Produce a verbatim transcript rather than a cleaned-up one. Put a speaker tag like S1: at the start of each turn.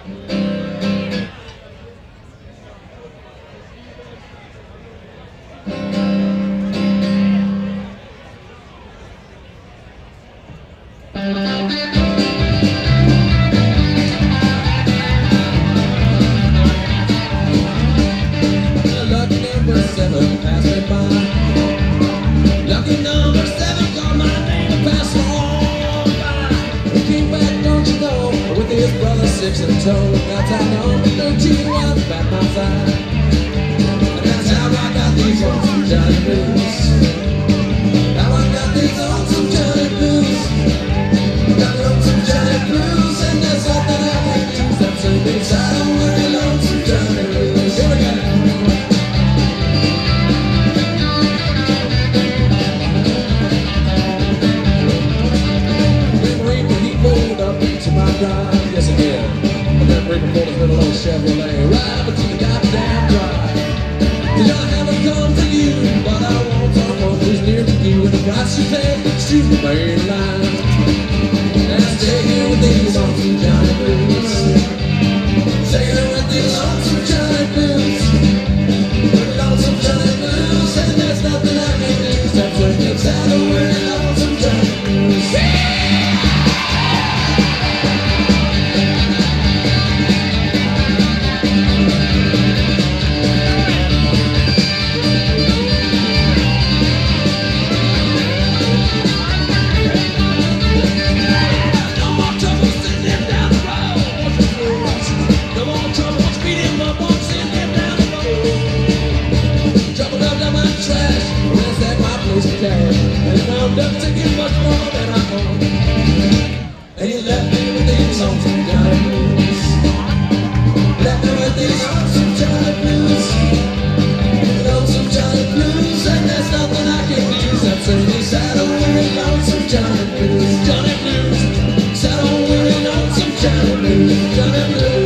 S1: Lucky number seven passed me by. Lucky number seven called my name and passed on by. He came back, don't you know, with his brother six and toe. That's how number thirteen was back my side. And that's how I got these lonesome Johnny blues. Now I got these lonesome Johnny blues. Got lonesome Johnny blues, and there's something I can do. That's a big side of weary lonesome Johnny blues. Here we go. Drive, yes I did. And that reaper pulled his little old Chevrolet right up into the goddamn drive. Cause I haven't come to you, but I want someone who's near to you. And the price you pay, excuse me, main line. And I stay here with these lonesome Johnny blues. Stay here with these lonesome Johnny blues. Lonesome Johnny blues, and there's nothing I can do except to get out of where lonesome Johnny blues. Yeah! And wound up to get much more than I own. And you left me with these lonesome Johnny blues. Left me with these lonesome Johnny blues. Lonesome Johnny blues, and there's nothing I can do except sing these sad old weary lonesome Johnny blues. Johnny blues, sad old weary lonesome Johnny blues. Johnny blues.